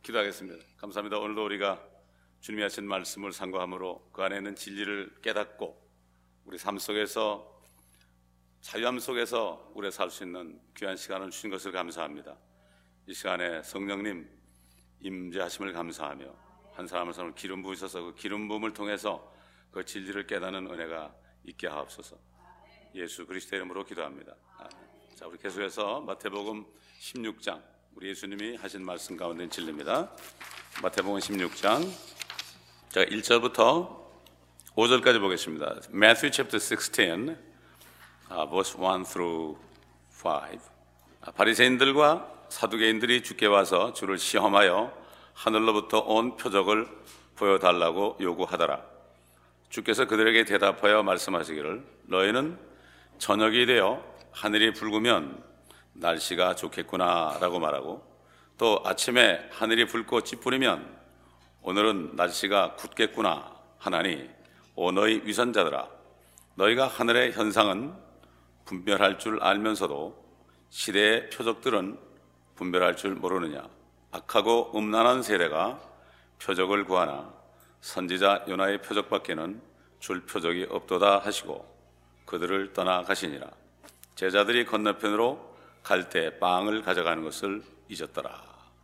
기도하겠습니다. 감사합니다. 오늘도 우리가 주님이 하신 말씀을 상고함으로 그 안에 있는 진리를 깨닫고 우리 삶 속에서 자유함 속에서 우리가 살 수 있는 귀한 시간을 주신 것을 감사합니다. 이 시간에 성령님 임재하심을 감사하며 한 사람 한 사람을 기름 부으셔서 그 기름 부음을 통해서 그 진리를 깨닫는 은혜가 있게 하옵소서. 예수 그리스도의 이름으로 기도합니다. 아멘. 자, 우리 계속해서 마태복음 16장 우리 예수님이 하신 말씀 가운데 진리입니다. 마태복음 16장 자 1절부터 5절까지 보겠습니다. Matthew chapter 16 verse 1 through 5. 바리새인들과 사두개인들이 주께 와서 주를 시험하여 하늘로부터 온 표적을 보여달라고 요구하더라. 주께서 그들에게 대답하여 말씀하시기를 너희는 저녁이 되어 하늘이 붉으면 날씨가 좋겠구나 라고 말하고 또 아침에 하늘이 붉고 찌푸리면 오늘은 날씨가 굳겠구나 하나니 오 너희 위선자들아 너희가 하늘의 현상은 분별할 줄 알면서도 시대의 표적들은 분별할 줄 모르느냐. 악하고 음란한 세대가 표적을 구하나 선지자 요나의 표적밖에는 줄 표적이 없도다 하시고 그들을 떠나가시니라. 제자들이 건너편으로 갈 때 빵을 가져가는 것을 잊었더라.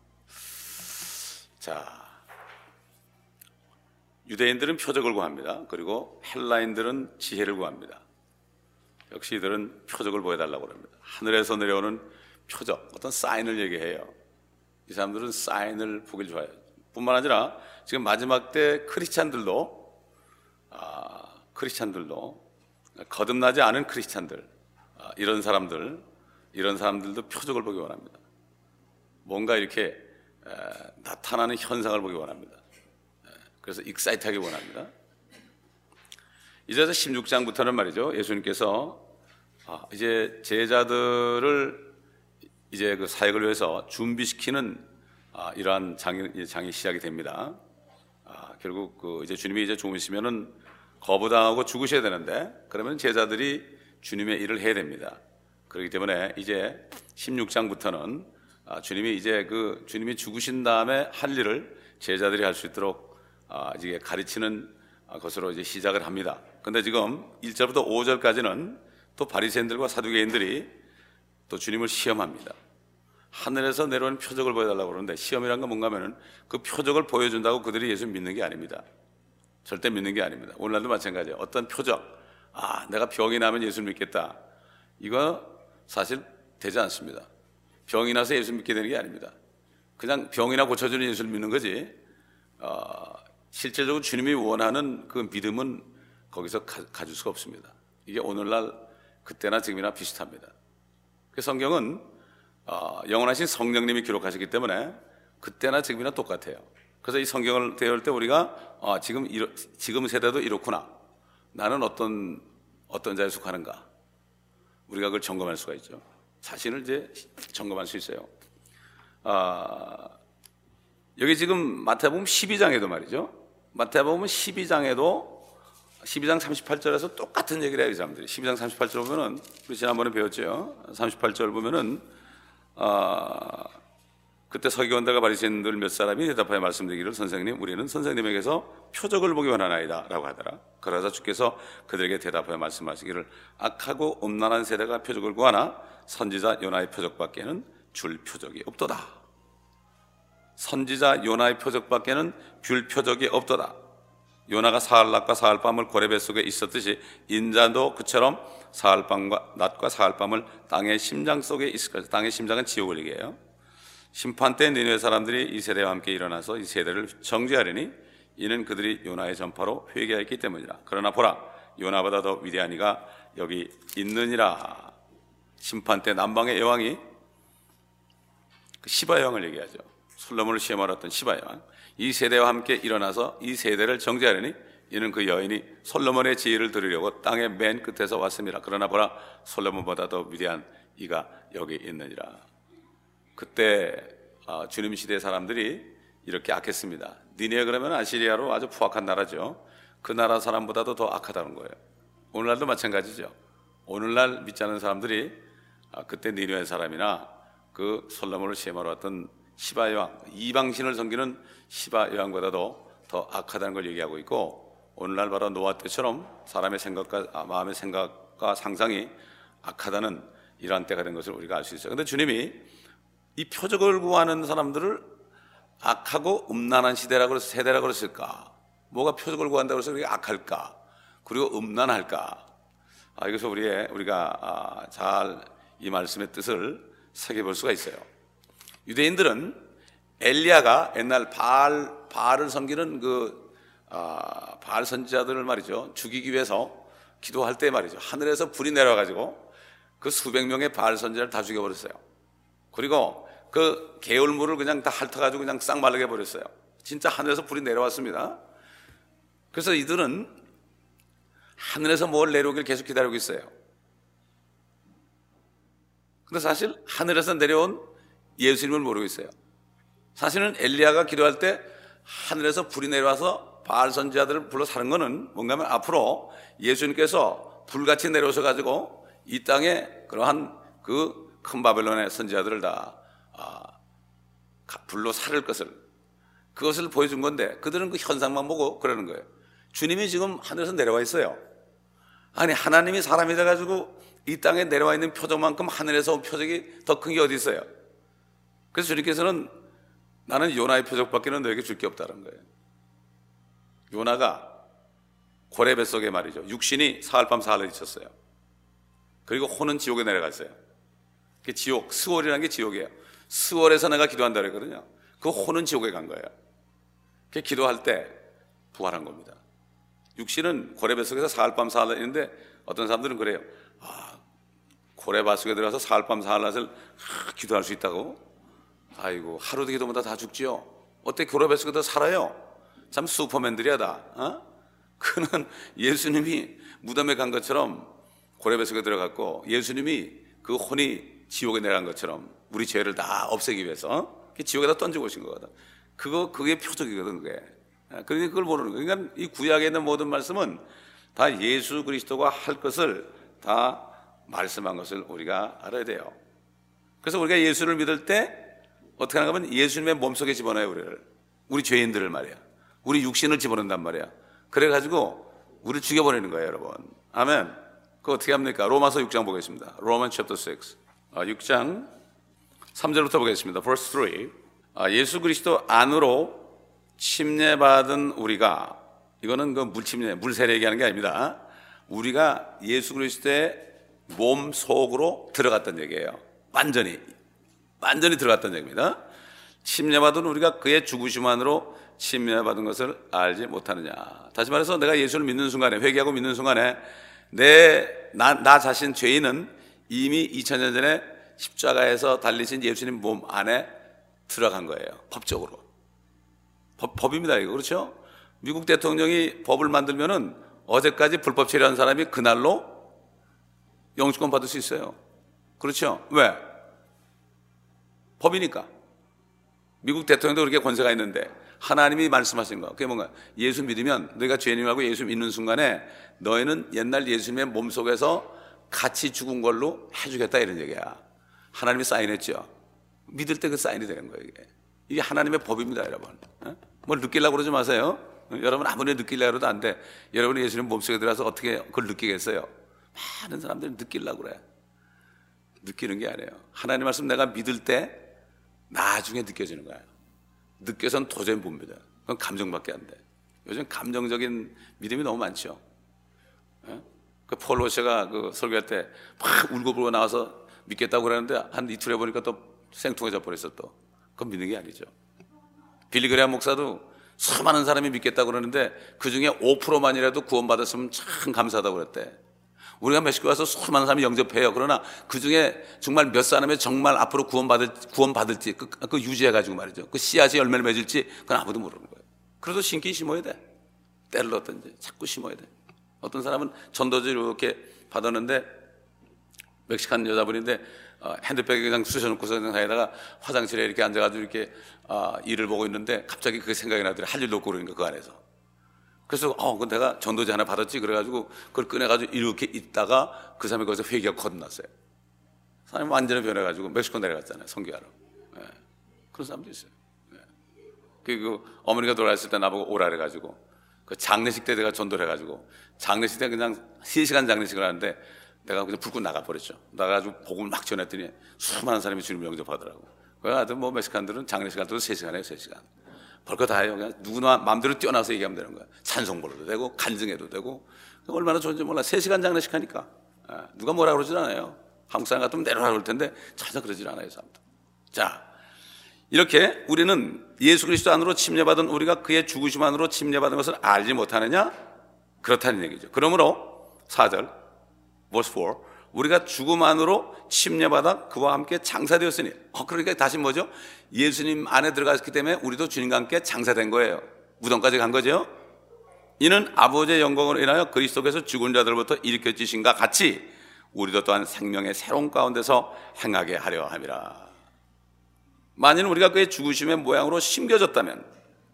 자, 유대인들은 표적을 구합니다. 그리고 헬라인들은 지혜를 구합니다. 역시 이들은 표적을 보여달라고 합니다. 하늘에서 내려오는 표적, 어떤 사인을 얘기해요. 이 사람들은 사인을 보길 좋아해요. 뿐만 아니라 지금 마지막 때 크리스찬들도 거듭나지 않은 크리스찬들, 이런 사람들도 표적을 보기 원합니다. 뭔가 이렇게 나타나는 현상을 보기 원합니다. 그래서 익사이트하기 원합니다. 이제 16장부터는 말이죠. 예수님께서 이제 제자들을 이제 그 사역을 위해서 준비시키는 이러한 장이 시작이 됩니다. 결국 이제 주님이 이제 죽으시면은 거부당하고 죽으셔야 되는데 그러면 제자들이 주님의 일을 해야 됩니다. 그렇기 때문에 이제 16장부터는 주님이 죽으신 다음에 할 일을 제자들이 할 수 있도록 이제 가르치는 것으로 이제 시작을 합니다. 근데 지금 1절부터 5절까지는 또 바리새인들과 사두개인들이 또 주님을 시험합니다. 하늘에서 내려오는 표적을 보여달라고 그러는데 시험이란 건 뭔가 하면은 그 표적을 보여준다고 그들이 예수 믿는 게 아닙니다. 절대 믿는 게 아닙니다. 오늘날도 마찬가지예요. 어떤 표적, 내가 병이 나면 예수 믿겠다. 이거 사실 되지 않습니다. 병이 나서 예수 믿게 되는 게 아닙니다. 그냥 병이나 고쳐주는 예수를 믿는 거지 실제적으로 주님이 원하는 그 믿음은 거기서 가질 수가 없습니다. 이게 오늘날 그때나 지금이나 비슷합니다. 그 성경은 영원하신 성령님이 기록하셨기 때문에 그때나 지금이나 똑같아요. 그래서 이 성경을 배울 때 우리가 지금 세대도 이렇구나. 나는 어떤 자에 속하는가. 우리가 그걸 점검할 수가 있죠. 자신을 이제 점검할 수 있어요. 여기 지금 마태복음 12장에도 말이죠. 마태복음 12장 38절에서 똑같은 얘기를 해요, 이 사람들이. 12장 38절 보면은, 우리 지난번에 배웠죠. 38절 보면은, 그때 서기관들과 바리새인들 몇 사람이 대답하여 말씀드리기를 선생님, 우리는 선생님에게서 표적을 보기 원하나이다 라고 하더라. 그러자 주께서 그들에게 대답하여 말씀하시기를 악하고 음란한 세대가 표적을 구하나 선지자 요나의 표적밖에는 줄 표적이 없도다. 선지자 요나의 표적밖에는 줄 표적이 없도다. 요나가 사흘낮과 사흘밤을 고래배 속에 있었듯이 인자도 그처럼 낮과 사흘밤을 땅의 심장 속에 있을 것이다. 땅의 심장은 지옥을 얘기해요. 심판 때 니느웨 사람들이 이 세대와 함께 일어나서 이 세대를 정죄하리니 이는 그들이 요나의 전파로 회개하였기 때문이라. 그러나 보라 요나보다 더 위대한 이가 여기 있느니라. 심판 때 남방의 여왕이 시바 여왕을 얘기하죠. 솔로몬을 시험하러 왔던 시바 여왕. 이 세대와 함께 일어나서 이 세대를 정죄하려니 이는 그 여인이 솔로몬의 지혜를 들으려고 땅의 맨 끝에서 왔습니다. 그러나 보라 솔로몬보다 더 위대한 이가 여기 있느니라. 그때 주님 시대 사람들이 이렇게 악했습니다. 니느웨 그러면 아시리아로 아주 포악한 나라죠. 그 나라 사람보다도 더 악하다는 거예요. 오늘날도 마찬가지죠. 오늘날 믿지 않는 사람들이 그때 니느웨 사람이나 그 솔로몬을 시험하러 왔던 시바 여왕, 이방신을 섬기는 시바 여왕보다도 더 악하다는 걸 얘기하고 있고, 오늘날 바로 노아 때처럼 사람의 생각과 마음의 생각과 상상이 악하다는 이러한 때가 된 것을 우리가 알 수 있어요. 그런데 주님이 이 표적을 구하는 사람들을 악하고 음란한 세대라고 그랬을까? 뭐가 표적을 구한다고 해서 그렇게 악할까? 그리고 음란할까? 이것을 우리가 잘 이 말씀의 뜻을 새겨볼 수가 있어요. 유대인들은 엘리야가 옛날 바알을 섬기는 바알 선지자들을 말이죠, 죽이기 위해서 기도할 때 말이죠, 하늘에서 불이 내려와가지고 그 수백 명의 바알 선지자를 다 죽여버렸어요. 그리고 그 개울물을 그냥 다 핥아가지고 그냥 쌍말르게 버렸어요. 진짜 하늘에서 불이 내려왔습니다. 그래서 이들은 하늘에서 뭘 내려오길 계속 기다리고 있어요. 근데 사실 하늘에서 내려온 예수님을 모르고 있어요. 사실은 엘리야가 기도할 때 하늘에서 불이 내려와서 바알 선지자들을 불러 사는 거는 뭔가 하면 앞으로 예수님께서 불같이 내려오셔 가지고 이 땅에 그러한 그 큰 바벨론의 선지자들을 다 불로 살을 그것을 보여준 건데, 그들은 그 현상만 보고 그러는 거예요. 주님이 지금 하늘에서 내려와 있어요. 아니, 하나님이 사람이 돼가지고 이 땅에 내려와 있는 표적만큼 하늘에서 온 표적이 더 큰 게 어디 있어요? 그래서 주님께서는 나는 요나의 표적밖에는 너에게 줄 게 없다는 거예요. 요나가 고래 뱃속에 말이죠, 육신이 사흘밤 사흘을 잊혔어요. 그리고 혼은 지옥에 내려갔어요. 그 지옥, 스월이라는 게 지옥이에요. 스월에서 내가 기도한다 그랬거든요. 그 혼은 지옥에 간 거예요. 그 기도할 때 부활한 겁니다. 육신은 고래 뱃속에서 사흘밤 사흘 있는데, 어떤 사람들은 그래요. 고래 뱃속에 들어가서 사흘밤 사흘을 기도할 수 있다고? 아이고, 하루도 기도마다 다 죽지요. 어떻게 고래 뱃속에 더 살아요? 참 슈퍼맨들이야 다. 그는 예수님이 무덤에 간 것처럼 고래 뱃속에 들어갔고, 예수님이 그 혼이 지옥에 내려간 것처럼 우리 죄를 다 없애기 위해서 지옥에다 던지고 오신 거거든. 그게 표적이거든, 그게. 그러니 그걸 모르는 거예요. 그러니까 이 구약에 있는 모든 말씀은 다 예수 그리스도가 할 것을 다 말씀한 것을 우리가 알아야 돼요. 그래서 우리가 예수를 믿을 때 어떻게 하는가 하면 예수님의 몸속에 집어넣어요, 우리 죄인들을 말이야. 우리 육신을 집어넣는단 말이야. 그래가지고 우리를 죽여버리는 거예요, 여러분. 아멘. 그거 어떻게 합니까? 로마서 6장 보겠습니다. Romans chapter 6. 6장 3절부터 보겠습니다. Verse 3. 예수 그리스도 안으로 침례받은 우리가, 이거는 그 물침례, 물세례 얘기하는 게 아닙니다. 우리가 예수 그리스도의 몸 속으로 들어갔던 얘기예요. 완전히 들어갔던 얘기입니다. 침례받은 우리가 그의 죽으심만으로 침례받은 것을 알지 못하느냐. 다시 말해서 내가 예수를 믿는 순간에, 회개하고 믿는 순간에 나 자신 죄인은 이미 2000년 전에 십자가에서 달리신 예수님 몸 안에 들어간 거예요. 법적으로. 법입니다, 이거. 그렇죠? 미국 대통령이 법을 만들면은 어제까지 불법 처리한 사람이 그날로 영주권 받을 수 있어요. 그렇죠? 왜? 법이니까. 미국 대통령도 그렇게 권세가 있는데 하나님이 말씀하신 거, 그게 뭔가, 예수 믿으면, 너희가 죄인이라고 예수 믿는 순간에 너희는 옛날 예수님의 몸속에서 같이 죽은 걸로 해주겠다, 이런 얘기야. 하나님이 사인했죠. 믿을 때 그 사인이 되는 거예요, 이게 하나님의 법입니다, 여러분. 뭘 느끼려고 그러지 마세요. 여러분 아무리 느끼려고 해도 안 돼. 여러분이 예수님 몸속에 들어가서 어떻게 그걸 느끼겠어요? 많은 사람들이 느끼려고 그래. 느끼는 게 아니에요. 하나님 말씀 내가 믿을 때 나중에 느껴지는 거예요. 느껴서는 도저히 못 믿어요. 그건 감정밖에 안 돼. 요즘 감정적인 믿음이 너무 많죠. 그 폴 로시가 그 설교할 때 막 울고불고 나와서 믿겠다고 그러는데 한 이틀 해보니까 또 생뚱해져 버렸어 또. 그건 믿는 게 아니죠. 빌리 그레이엄 목사도 수많은 사람이 믿겠다고 그러는데 그 중에 5%만이라도 구원받았으면 참 감사하다고 그랬대. 우리가 멕시코 가서 수많은 사람이 영접해요. 그러나 그 중에 정말 몇 사람이 정말 앞으로 구원받을지 그 유지해가지고 말이죠. 그 씨앗이 열매를 맺을지 그건 아무도 모르는 거예요. 그래도 심기 심어야 돼. 때를 넣든지 자꾸 심어야 돼. 어떤 사람은 전도지를 이렇게 받았는데 멕시칸 여자분인데 핸드백에 그냥 쑤셔놓고서 그냥 화장실에 이렇게 앉아가지고 이렇게 일을 보고 있는데 갑자기 그게 생각이 나더래. 할 일도 없고 그러니까 그 안에서. 그래서 그 내가 전도지 하나 받았지 그래가지고 그걸 꺼내가지고 이렇게 있다가 그 사람이 거기서 회개가 거듭났어요. 사람이 완전히 변해가지고 멕시코 내려갔잖아요, 선교하러. 예. 그런 사람도 있어요. 그 어머니가 돌아왔을 때 나보고 오라 그래가지고 그 장례식 때 내가 전도를 해가지고 장례식 때 그냥 3시간 장례식을 하는데 내가 그냥 불 끄고 나가버렸죠. 나가가지고 복음을 막 전했더니 수많은 사람이 주님 영접하더라고. 그래서 뭐 멕시칸들은 장례식 할 때도 3시간 해요. 3시간 별거 다 해요. 그냥 누구나 마음대로 뛰어나서 얘기하면 되는 거야. 찬송 불러도 되고 간증해도 되고. 얼마나 좋은지 몰라. 3시간 장례식 하니까 누가 뭐라 그러질 않아요. 한국 사람 같으면 내려라 그럴 텐데 전혀 그러질 않아요. 사람도. 자, 이렇게 우리는 예수 그리스도 안으로 침례받은 우리가 그의 죽으심 안으로 침례받은 것을 알지 못하느냐? 그렇다는 얘기죠. 그러므로 4절 verse 4 우리가 죽음 안으로 침례받아 그와 함께 장사되었으니 그러니까 다시 뭐죠? 예수님 안에 들어갔기 때문에 우리도 주님과 함께 장사된 거예요. 무덤까지 간 거죠. 이는 아버지의 영광으로 인하여 그리스도께서 죽은 자들로부터 일으켜지신과 같이 우리도 또한 생명의 새로운 가운데서 행하게 하려 함이라. 만일 우리가 그의 죽으심의 모양으로 심겨졌다면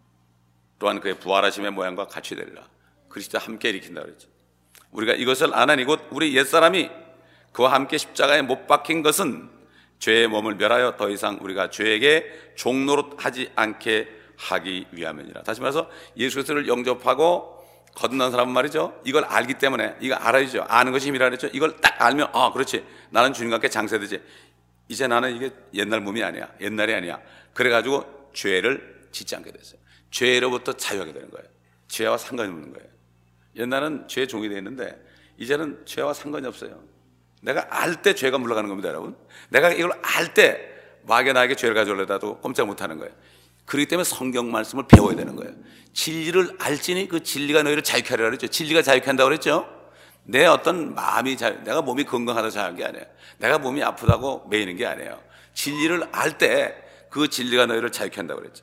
또한 그의 부활하심의 모양과 같이 되리라. 그리스도와 함께 일으킨다 그랬죠. 우리가 이것을 아나니 곧 우리 옛사람이 그와 함께 십자가에 못 박힌 것은 죄의 몸을 멸하여 더 이상 우리가 죄에게 종노릇하지 않게 하기 위함이니라. 다시 말해서 예수 그리스도를 영접하고 거듭난 사람은 말이죠, 이걸 알기 때문에, 이거 알아야죠. 아는 것이 힘이라 그랬죠. 이걸 딱 알면 그렇지, 나는 주님과 함께 장사되지. 이제 나는 이게 옛날 몸이 아니야, 옛날이 아니야. 그래가지고 죄를 짓지 않게 됐어요. 죄로부터 자유하게 되는 거예요. 죄와 상관이 없는 거예요. 옛날은 죄의 종이 되어 있는데 이제는 죄와 상관이 없어요. 내가 알 때 죄가 물러가는 겁니다, 여러분. 내가 이걸 알 때 마귀가 나에게 죄를 가져오려다도 꼼짝 못하는 거예요. 그렇기 때문에 성경 말씀을 배워야 되는 거예요. 진리를 알지니 그 진리가 너희를 자유케 하리라 그랬죠. 진리가 자유케 한다고 그랬죠. 내 어떤 마음이 내가 몸이 건강하다 자유한 게 아니에요. 내가 몸이 아프다고 매이는 게 아니에요. 진리를 알 때 그 진리가 너희를 자유케 한다고 그랬죠.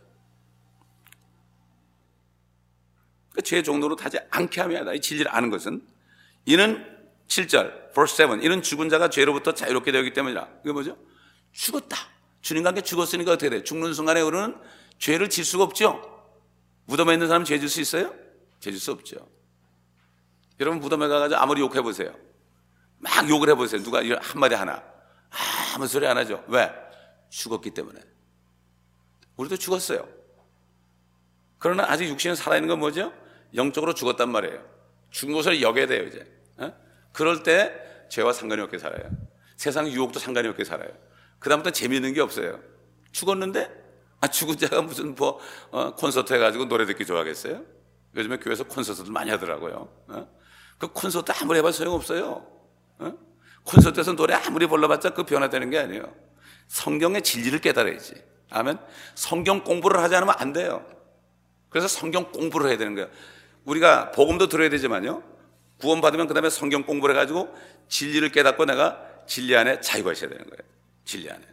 죄 종로로 타지 않게 하며 이 진리를 아는 것은 이는 7절 verse 7 이는 죽은 자가 죄로부터 자유롭게 되었기 때문이라. 그게 뭐죠? 죽었다. 주님과 함께 죽었으니까 어떻게 돼요? 죽는 순간에 우리는 죄를 질 수가 없죠. 무덤에 있는 사람은 죄 질 수 있어요? 죄 질 수 없죠. 여러분 무덤에 가가지고 아무리 욕해 보세요. 막 욕을 해보세요. 누가 한마디 하나 아무 소리 안 하죠. 왜? 죽었기 때문에. 우리도 죽었어요. 그러나 아직 육신은 살아있는 건 뭐죠? 영적으로 죽었단 말이에요. 죽은 것을 여겨야 돼요 이제. 그럴 때 죄와 상관이 없게 살아요. 세상 유혹도 상관이 없게 살아요. 그 다음부터 재미있는 게 없어요. 죽었는데 죽은 자가 무슨 콘서트 해가지고 노래 듣기 좋아하겠어요? 요즘에 교회에서 콘서트들 많이 하더라고요. 그 콘서트 아무리 해봐도 소용없어요. 콘서트에서 노래 아무리 불러봤자 그 변화되는 게 아니에요. 성경의 진리를 깨달아야지. 아멘. 성경 공부를 하지 않으면 안 돼요. 그래서 성경 공부를 해야 되는 거예요. 우리가 복음도 들어야 되지만요, 구원받으면 그 다음에 성경 공부를 해가지고 진리를 깨닫고 내가 진리 안에 자유가 있어야 되는 거예요. 진리 안에.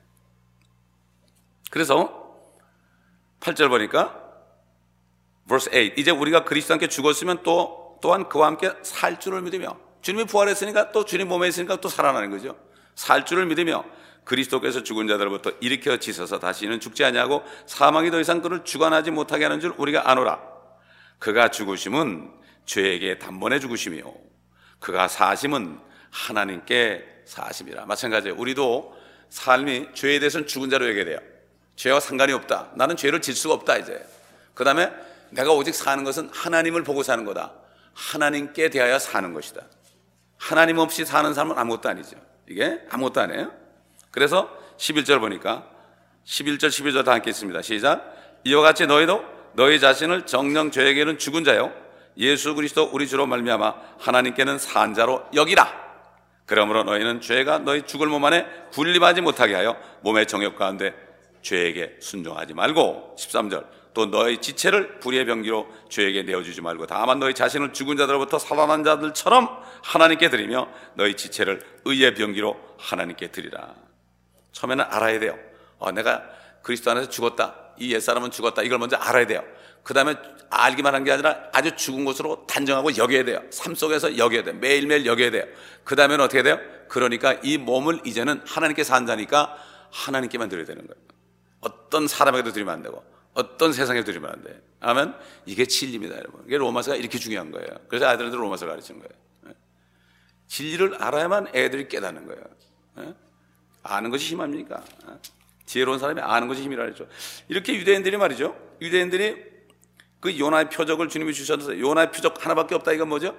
그래서 8절 보니까 verse 8 이제 우리가 그리스도와 함께 죽었으면 또한 그와 함께 살 줄을 믿으며, 주님이 부활했으니까 또 주님 몸에 있으니까 또 살아나는 거죠. 살 줄을 믿으며 그리스도께서 죽은 자들로부터 일으켜 지셔서 다시는 죽지 아니하고 사망이 더 이상 그를 주관하지 못하게 하는 줄 우리가 아노라. 그가 죽으심은 죄에게 단번에 죽으심이요 그가 사심은 하나님께 사심이라. 마찬가지예요. 우리도 삶이 죄에 대해서는 죽은 자로 여겨야 돼요. 죄와 상관이 없다. 나는 죄를 질 수가 없다 이제. 그 다음에 내가 오직 사는 것은 하나님을 보고 사는 거다. 하나님께 대하여 사는 것이다. 하나님 없이 사는 삶은 아무것도 아니죠. 이게 아무것도 아니에요. 그래서 11절 보니까 11절 12절 다 함께 있습니다. 시작. 이와 같이 너희도 너희 자신을 정령 죄에게는 죽은 자요 예수 그리스도 우리 주로 말미암아 하나님께는 산 자로 여기라. 그러므로 너희는 죄가 너희 죽을 몸 안에 군림하지 못하게 하여 몸의 정욕 가운데 죄에게 순종하지 말고 13절 또 너희 지체를 불의의 병기로 죄에게 내어주지 말고 다만 너희 자신을 죽은 자들로부터 살아난 자들처럼 하나님께 드리며 너희 지체를 의의 병기로 하나님께 드리라. 처음에는 알아야 돼요. 내가 그리스도 안에서 죽었다, 이 옛사람은 죽었다, 이걸 먼저 알아야 돼요. 그 다음에 알기만 한 게 아니라 아주 죽은 것으로 단정하고 여겨야 돼요. 삶 속에서 여겨야 돼요. 매일매일 여겨야 돼요. 그 다음에는 어떻게 돼요? 그러니까 이 몸을 이제는 하나님께 산다니까 하나님께만 드려야 되는 거예요. 어떤 사람에게도 드리면 안 되고 어떤 세상에 드리면 안 돼. 아멘. 이게 진리입니다, 여러분. 이게 로마서가 이렇게 중요한 거예요. 그래서 아이들한테 로마서를 가르치는 거예요. 진리를 알아야만 애들이 깨닫는 거예요. 아는 것이 힘합니까? 지혜로운 사람이 아는 것이 힘이라 그랬죠. 이렇게 유대인들이 말이죠, 유대인들이 그 요나의 표적을 주님이 주셔서 요나의 표적 하나밖에 없다. 이건 뭐죠?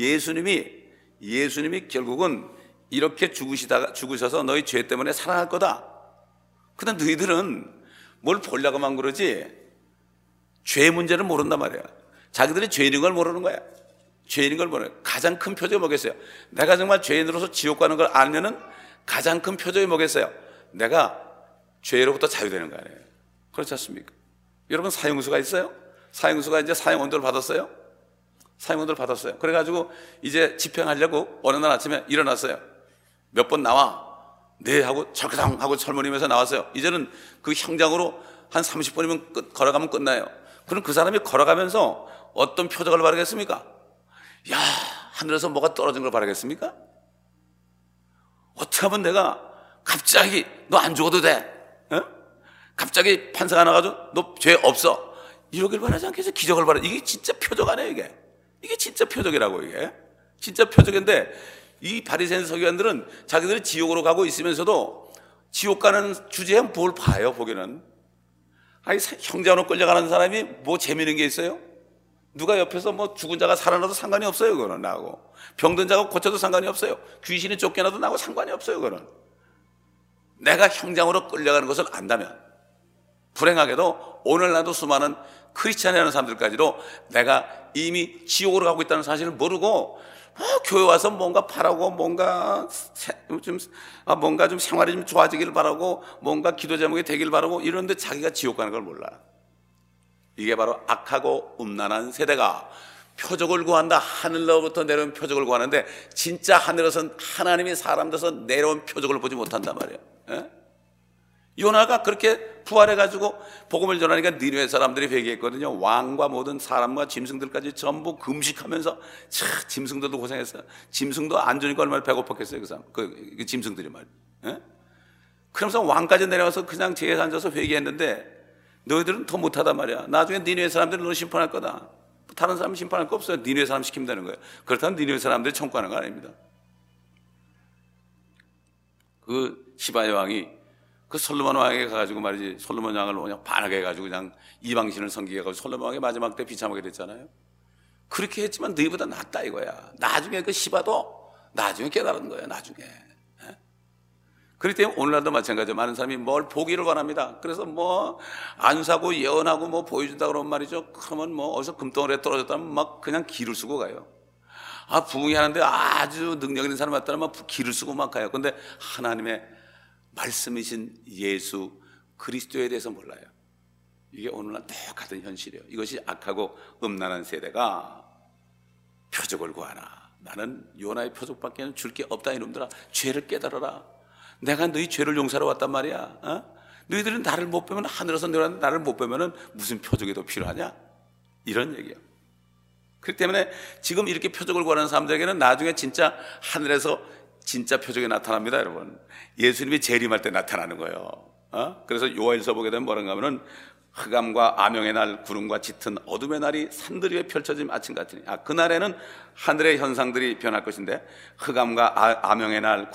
예수님이 결국은 이렇게 죽으셔서 너희 죄 때문에 살아날 거다. 근데 너희들은 뭘 보려고만 그러지 죄 문제를 모른단 말이야. 자기들이 죄인인 걸 모르는 거야. 죄인인 걸 모르는 거야. 가장 큰 표적이 뭐겠어요? 내가 정말 죄인으로서 지옥 가는 걸 알면은 가장 큰 표적이 뭐겠어요? 내가 죄로부터 자유되는 거 아니에요. 그렇지 않습니까? 여러분 사형수가 있어요? 사형수가 이제 사형 언도를 받았어요? 사형 언도를 받았어요. 그래가지고 이제 집행하려고 어느 날 아침에 일어났어요. 몇 번 나와. 네 하고 절그당 하고 철문이면서 나왔어요. 이제는 그 형장으로 한 30분이면 걸어가면 끝나요. 그럼 그 사람이 걸어가면서 어떤 표적을 바라겠습니까? 야, 하늘에서 뭐가 떨어진 걸 바라겠습니까? 어떻게 하면 내가 갑자기 너 안 죽어도 돼? 어? 갑자기 판사가 나가지고 너 죄 없어. 이러길 바라지 않겠어요? 기적을 바라. 이게 진짜 표적 아니에요, 이게? 이게 진짜 표적이라고, 이게. 진짜 표적인데 이 바리새인 서기관들은 자기들이 지옥으로 가고 있으면서도 지옥 가는 주제에 뭘 봐요, 보기는. 아니, 형제로 끌려가는 사람이 뭐 재미있는 게 있어요? 누가 옆에서 뭐 죽은 자가 살아나도 상관이 없어요, 그거는 나하고. 병든 자가 고쳐도 상관이 없어요. 귀신이 쫓겨나도 나하고 상관이 없어요, 그거는. 내가 형장으로 끌려가는 것을 안다면, 불행하게도 오늘날도 수많은 크리스찬이라는 사람들까지도 내가 이미 지옥으로 가고 있다는 사실을 모르고 교회 와서 뭔가 바라고 뭔가 좀 생활이 좀 좋아지기를 바라고 뭔가 기도 제목이 되기를 바라고 이러는데 자기가 지옥 가는 걸 몰라. 이게 바로 악하고 음란한 세대가 표적을 구한다. 하늘로부터 내려온 표적을 구하는데 진짜 하늘에서 하나님이 사람 돼서 내려온 표적을 보지 못한단 말이에요. 예? 요나가 그렇게 부활해가지고 복음을 전하니까 니느웨 사람들이 회개했거든요. 왕과 모든 사람과 짐승들까지 전부 금식하면서 참 짐승들도 고생했어요. 짐승도 안 주니까 얼마나 배고팠겠어요, 그 사람, 그 짐승들이 말이에요. 예? 그러면서 왕까지 내려와서 그냥 제에 앉아서 회개했는데 너희들은 더 못하단 말이야. 나중에 니느웨 사람들은 너 심판할 거다. 다른 사람 심판할 거 없어요. 니느웨 사람 시키면 되는 거예요. 그렇다면 니느웨 사람들이 천국하는 거 아닙니다. 그 시바의 왕이 그 솔로몬 왕에게 가가지고 말이지, 솔로몬 왕을 그냥 반하게 해가지고 그냥 이방신을 섬기게 해가지고 솔로몬 왕이 마지막 때 비참하게 됐잖아요. 그렇게 했지만 너희보다 낫다 이거야. 나중에 그 시바도 나중에 깨달은 거예요, 나중에. 예? 그렇기 때문에 오늘날도 마찬가지로 많은 사람이 뭘 보기를 원합니다. 그래서 뭐 안사고 예언하고 뭐 보여준다 그러면 말이죠. 그러면 뭐 어디서 금덩어리에 떨어졌다면 막 그냥 기를 쓰고 가요. 아, 부흥이 하는데 아주 능력 있는 사람 왔다면 막 기를 쓰고 막 가요. 근데 하나님의 말씀이신 예수 그리스도에 대해서 몰라요. 이게 오늘날 똑같은 현실이에요. 이것이 악하고 음란한 세대가 표적을 구하나. 나는 요나의 표적밖에 줄 게 없다 이놈들아. 죄를 깨달아라. 내가 너희 죄를 용서하러 왔단 말이야. 어? 너희들은 나를 못 빼면, 하늘에서 내려왔는데 나를 못 빼면 무슨 표적이 더 필요하냐? 이런 얘기예요. 그렇기 때문에 지금 이렇게 표적을 구하는 사람들에게는 나중에 진짜 하늘에서 진짜 표적이 나타납니다, 여러분. 예수님이 재림할 때 나타나는 거예요. 그래서 요엘서 보게 되면 뭐라고 하면은 흑암과 암영의 날, 구름과 짙은 어둠의 날이 산들 위에 펼쳐진 아침 같으니. 그날에는 하늘의 현상들이 변할 것인데, 흑암과 암영의 날,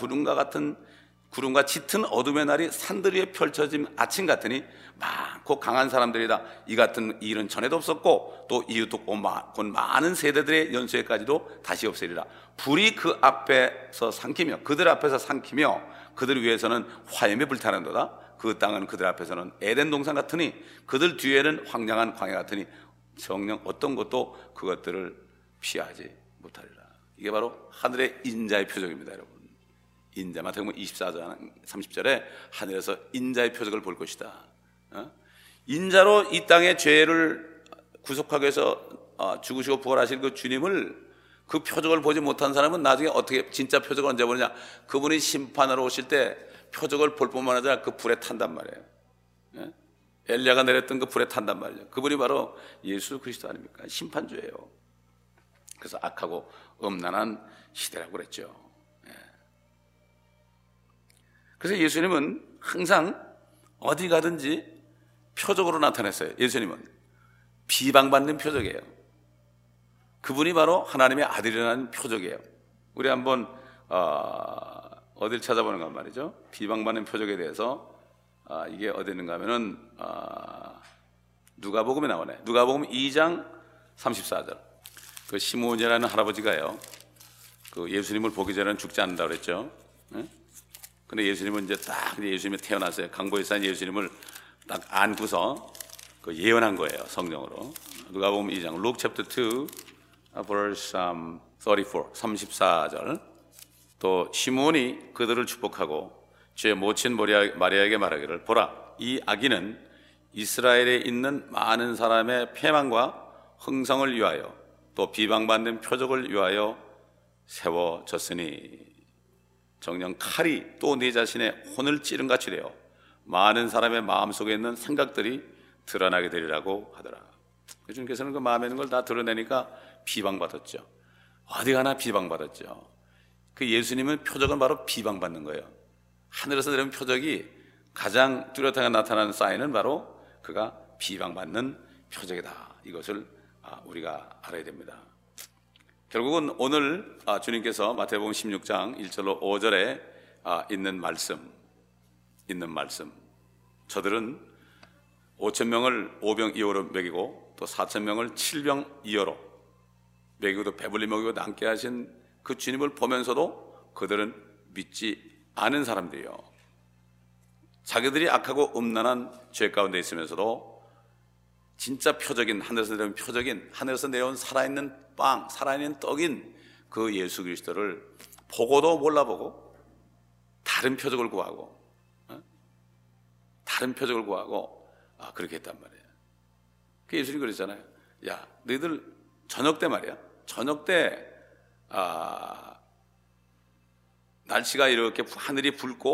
구름과 짙은 어둠의 날이 산들 위에 펼쳐진 아침 같으니 많고 강한 사람들이다. 이 같은 일은 전에도 없었고 또 이후도 곧 많은 세대들의 연수에까지도 다시 없으리라. 불이 그 앞에서 삼키며 그들 앞에서 삼키며 그들 위에서는 화염이 불타는도다. 그 땅은 그들 앞에서는 에덴 동산 같으니 그들 뒤에는 황량한 광야 같으니 정녕 어떤 것도 그것들을 피하지 못하리라. 이게 바로 하늘의 인자의 표적입니다, 여러분. 인자, 마태복음 24장 30절에 하늘에서 인자의 표적을 볼 것이다. 인자로 이 땅의 죄를 구속하기 위해서 죽으시고 부활하신 그 주님을, 그 표적을 보지 못한 사람은 나중에 어떻게 진짜 표적을 언제 보느냐? 그분이 심판하러 오실 때 표적을 볼 뿐만 아니라 그 불에 탄단 말이에요. 엘리야가 내렸던 그 불에 탄단 말이에요. 그분이 바로 예수 그리스도 아닙니까? 심판주예요. 그래서 악하고 음란한 시대라고 그랬죠. 그래서 예수님은 항상 어디 가든지 표적으로 나타났어요. 예수님은 비방받는 표적이에요. 그분이 바로 하나님의 아들이라는 표적이에요. 우리 한번 어딜 찾아보는 건 말이죠. 비방받는 표적에 대해서 이게 어디 있는가 하면은 누가복음에 나오네. 누가복음 2장 34절. 그 시몬이라는 할아버지가요, 그 예수님을 보기 전에는 죽지 않는다 그랬죠. 예? 근데 예수님은 이제 딱 예수님이 태어나서 강보에 산 예수님을 딱 안고서 그 예언한 거예요, 성령으로. 누가복음 2장, Luke chapter 2, verse 34절. 또 시몬이 그들을 축복하고 제 모친 마리아에게 말하기를, 보라, 이 아기는 이스라엘에 있는 많은 사람의 패망과 흥성을 위하여 또 비방받는 표적을 위하여 세워졌으니 정녕 칼이 또 네 자신의 혼을 찌른 같이 되어 많은 사람의 마음속에 있는 생각들이 드러나게 되리라고 하더라. 주님께서는 그 마음에 있는 걸 다 드러내니까 비방받았죠. 어디 가나 비방받았죠. 그 예수님은 표적은 바로 비방받는 거예요. 하늘에서 내려온 표적이 가장 뚜렷하게 나타나는 사인은 바로 그가 비방받는 표적이다. 이것을 우리가 알아야 됩니다. 결국은 오늘 주님께서 마태복음 16장 1절로 5절에 있는 말씀, 저들은 5,000명을 5병 2호로 먹이고 또 4,000명을 7병 2호로 먹이고 또 배불리 먹이고 남게 하신 그 주님을 보면서도 그들은 믿지 않은 사람들이요, 자기들이 악하고 음란한 죄 가운데 있으면서도 진짜 표적인, 하늘에서 내려온 표적인, 하늘에서 내려온 살아있는 빵, 살아있는 떡인 그 예수 그리스도를 보고도 몰라보고 다른 표적을 구하고 그렇게 했단 말이에요. 그 예수님 그랬잖아요. 야, 너희들 저녁 때 말이야, 저녁 때 날씨가 이렇게 하늘이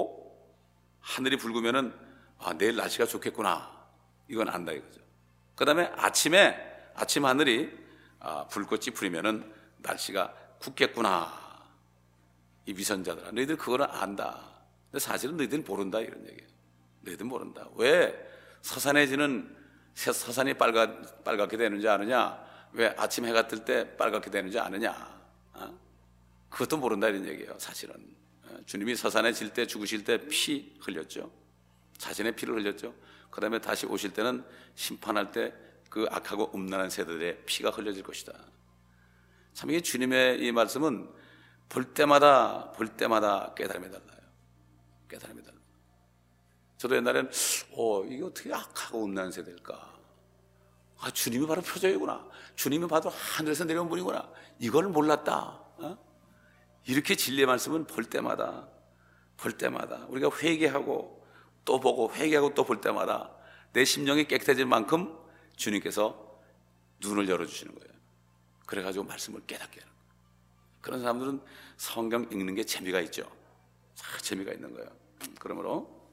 붉으면은 내일 날씨가 좋겠구나, 이건 안다 이거죠. 그 다음에 아침 하늘이 붉고 찌푸리면은 날씨가 굳겠구나. 이 위선자들아, 너희들 그거는 안다. 근데 사실은 너희들은 모른다, 이런 얘기예요. 너희들은 모른다. 왜 서산이 빨갛게 되는지 아느냐? 왜 아침 해가 뜰 때 빨갛게 되는지 아느냐? 그것도 모른다, 이런 얘기예요. 사실은 주님이 서산에 질 때, 죽으실 때 피 흘렸죠. 자신의 피를 흘렸죠. 그 다음에 다시 오실 때는 심판할 때 그 악하고 음란한 세대들의 피가 흘려질 것이다. 참, 이게 주님의 이 말씀은 볼 때마다 깨달음이 달라요. 깨달음이 달라요. 저도 옛날엔 이게 어떻게 악하고 음란한 세대일까? 주님이 바로 표적이구나. 주님이 바로 하늘에서 내려온 분이구나. 이걸 몰랐다. 이렇게 진리의 말씀은 볼 때마다 우리가 회개하고 또 보고 회개하고 또 볼 때마다 내 심령이 깨끗해질 만큼 주님께서 눈을 열어주시는 거예요. 그래가지고 말씀을 깨닫게 하는 거예요. 그런 사람들은 성경 읽는 게 재미가 있죠. 재미가 있는 거예요. 그러므로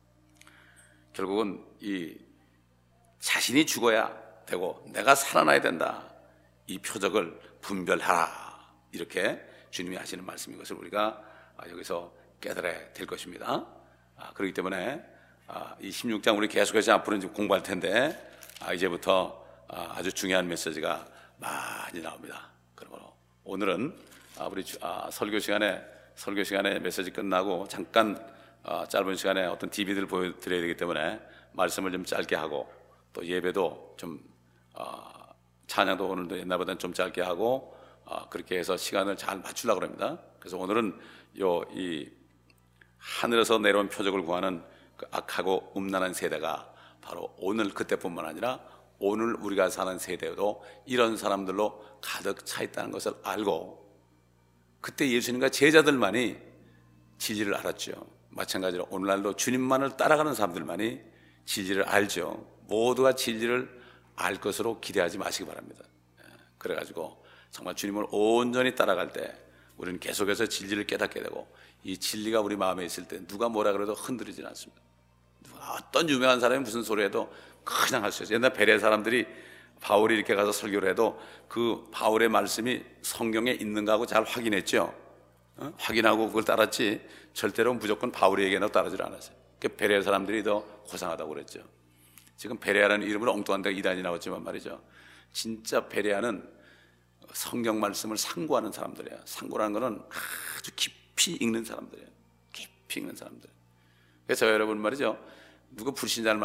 결국은 이 자신이 죽어야 되고 내가 살아나야 된다, 이 표적을 분별하라, 이렇게 주님이 하시는 말씀인 것을 우리가 여기서 깨달아야 될 것입니다. 그렇기 때문에 이 16장 우리 계속해서 앞으로 이제 공부할 텐데 이제부터 아주 중요한 메시지가 많이 나옵니다. 그러므로 오늘은 우리 설교 시간에 메시지 끝나고 잠깐 짧은 시간에 어떤 DVD를 보여드려야 되기 때문에 말씀을 좀 짧게 하고 또 예배도 좀 찬양도 오늘도 옛날보다는 좀 짧게 하고 그렇게 해서 시간을 잘 맞추려고 합니다. 그래서 오늘은 이 하늘에서 내려온 표적을 구하는 그 악하고 음란한 세대가 바로 오늘 그때뿐만 아니라 오늘 우리가 사는 세대도 이런 사람들로 가득 차 있다는 것을 알고, 그때 예수님과 제자들만이 진리를 알았죠. 마찬가지로 오늘날도 주님만을 따라가는 사람들만이 진리를 알죠. 모두가 진리를 알 것으로 기대하지 마시기 바랍니다. 그래가지고 정말 주님을 온전히 따라갈 때 우리는 계속해서 진리를 깨닫게 되고, 이 진리가 우리 마음에 있을 때 누가 뭐라 그래도 흔들리지는 않습니다. 어떤 유명한 사람이 무슨 소리 해도 그냥 할 수 있어요. 옛날 베레아 사람들이 바울이 이렇게 가서 설교를 해도 그 바울의 말씀이 성경에 있는가 하고 잘 확인했죠. 확인하고 그걸 따랐지 절대로 무조건 바울의 얘기나 따르질 않았어요. 베레아 사람들이 더 고상하다고 그랬죠. 지금 베레아라는 이름으로 엉뚱한 데가 이단이 나왔지만 말이죠, 진짜 베레아는 성경 말씀을 상고하는 사람들이에요. 상고라는 것은 아주 깊이 읽는 사람들이에요. 깊이 읽는 사람들. 그래서 여러분 말이죠, 누구 불신자를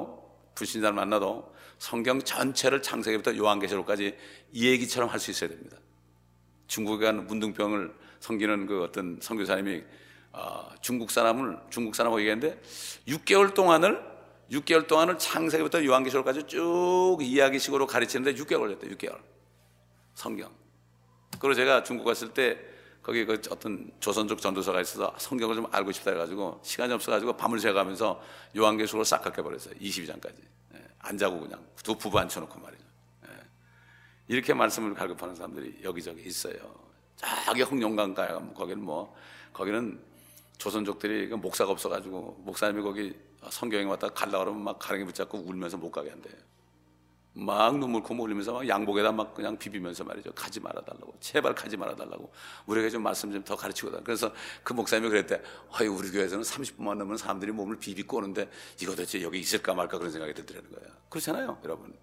만나도 성경 전체를 창세기부터 요한계시록까지 이 얘기처럼 할 수 있어야 됩니다. 중국에 간 문둥병을 섬기는 그 어떤 선교사님이 중국 사람하고 얘기했는데 6개월 동안을 창세기부터 요한계시록까지 쭉 이야기식으로 가르치는데 6개월 걸렸대요. 6개월 성경. 그리고 제가 중국 갔을 때 거기 그 어떤 조선족 전도사가 있어서 성경을 좀 알고 싶다 해가지고 시간이 없어가지고 밤을 새가면서 요한계시록을 싹 깎여버렸어요. 22장까지. 안 자고 그냥 두 부부 앉혀놓고 말이죠. 이렇게 말씀을 갈급하는 사람들이 여기저기 있어요. 저기 홍룡강가에 가면 거기는 조선족들이 목사가 없어가지고 목사님이 거기 성경에 왔다 가려고 그러면 막 가랑이 붙잡고 울면서 못 가게 한대요. 막 눈물 콧물 흘리면서 막 양복에다 막 그냥 비비면서 말이죠. 가지 말아달라고, 제발 가지 말아달라고, 우리에게 좀 말씀 좀 더 가르치고 다. 그래서 그 목사님이 그랬대. 우리 교회에서는 30분만 넘으면 사람들이 몸을 비비고 오는데 이거 도대체 여기 있을까 말까 그런 생각이 들더라는 거예요. 그렇잖아요, 여러분.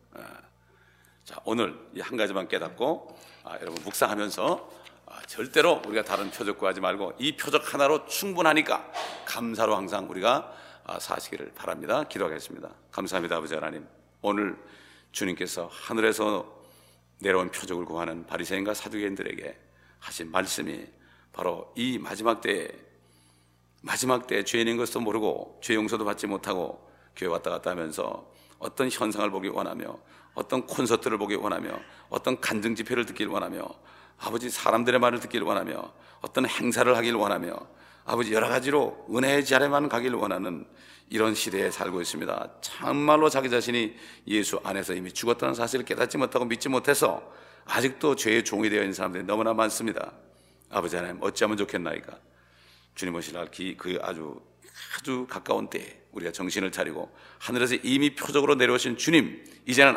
자, 오늘 이 한 가지만 깨닫고 여러분 묵상하면서 절대로 우리가 다른 표적 구하지 말고 이 표적 하나로 충분하니까 감사로 항상 우리가 사시기를 바랍니다. 기도하겠습니다. 감사합니다, 아버지 하나님. 오늘 주님께서 하늘에서 내려온 표적을 구하는 바리새인과 사두개인들에게 하신 말씀이 바로 이 마지막 때에 죄인인 것도 모르고 죄 용서도 받지 못하고 교회 왔다 갔다 하면서 어떤 현상을 보기 원하며 어떤 콘서트를 보기 원하며 어떤 간증 집회를 듣기를 원하며 아버지 사람들의 말을 듣기를 원하며 어떤 행사를 하기를 원하며 아버지 여러 가지로 은혜의 자리만 가기를 원하는 이런 시대에 살고 있습니다. 참말로 자기 자신이 예수 안에서 이미 죽었다는 사실을 깨닫지 못하고 믿지 못해서 아직도 죄의 종이 되어 있는 사람들이 너무나 많습니다. 아버지 하나님 어찌하면 좋겠나이까. 주님 오실 날 그 아주 가까운 때에 우리가 정신을 차리고 하늘에서 이미 표적으로 내려오신 주님, 이제는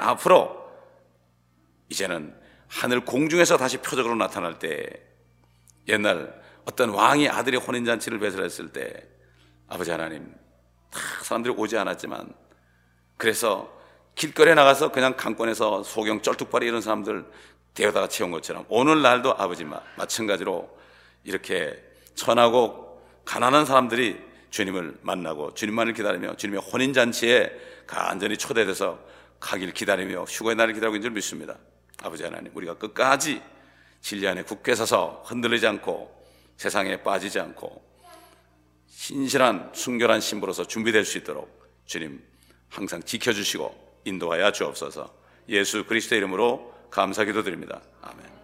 하늘 공중에서 다시 표적으로 나타날 때, 옛날 어떤 왕이 아들의 혼인잔치를 배설했을 때 아버지 하나님 다 사람들이 오지 않았지만 그래서 길거리에 나가서 그냥 강권에서 소경 쩔뚝발이 이런 사람들 데려다가 채운 것처럼 오늘날도 아버지 마찬가지로 이렇게 천하고 가난한 사람들이 주님을 만나고 주님만을 기다리며 주님의 혼인잔치에 간절히 초대돼서 가길 기다리며 휴거의 날을 기다리고 있는 줄 믿습니다. 아버지 하나님, 우리가 끝까지 진리 안에 굳게 서서 흔들리지 않고 세상에 빠지지 않고 신실한 순결한 신부로서 준비될 수 있도록 주님 항상 지켜주시고 인도하여 주옵소서. 예수 그리스도의 이름으로 감사 기도드립니다. 아멘.